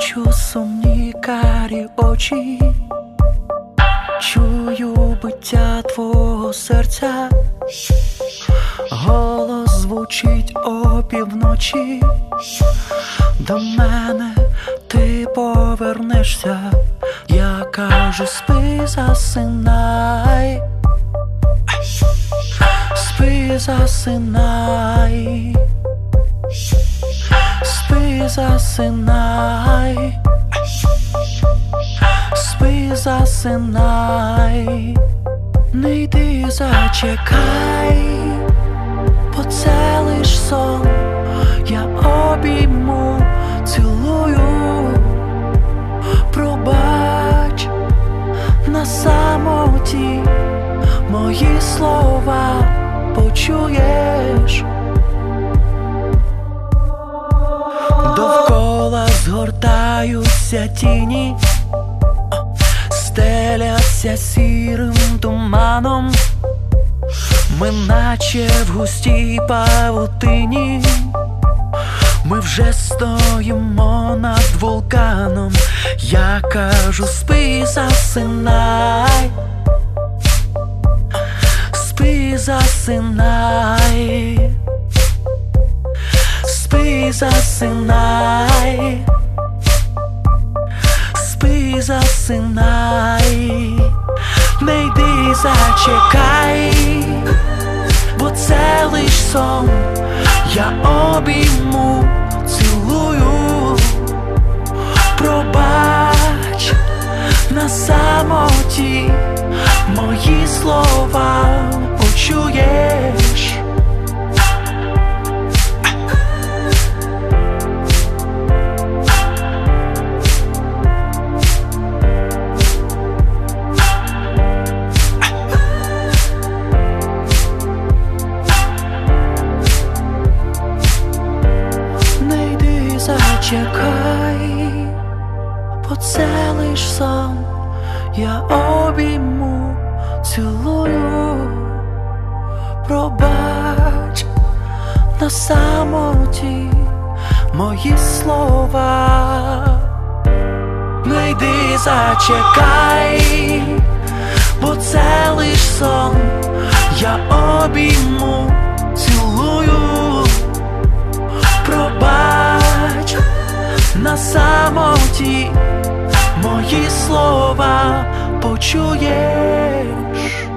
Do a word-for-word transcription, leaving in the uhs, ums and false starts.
Бачу сумні карі очі, чую биття твого серця, голос звучить опівночі. До мене ти повернешся, я кажу: спи, засинай, спи, засинай, спи, засинай, спи, засинай. Не йди, зачекай, бо це лиш сон. Я обійму, цілую, пробач, на самоті мої слова почуєш. Довкола згортаються тіні, стеляться сірим туманом. Ми наче в густій павутині, ми вже стоїмо над вулканом. Я кажу: спи, засинай, спи, засинай, спи, засинай, спи, засинай. Не йди, зачекай, бо це лиш сон. Я обійму, цілую, пробач, на самоті мої слова почуєш. Чекай, бо це лиш сон. Я обійму, цілую, пробач, на самоті мої слова. Не йди, зачекай, бо це лиш сон. Я обійму, цілую, пробач, на самоті мої слова почуєш.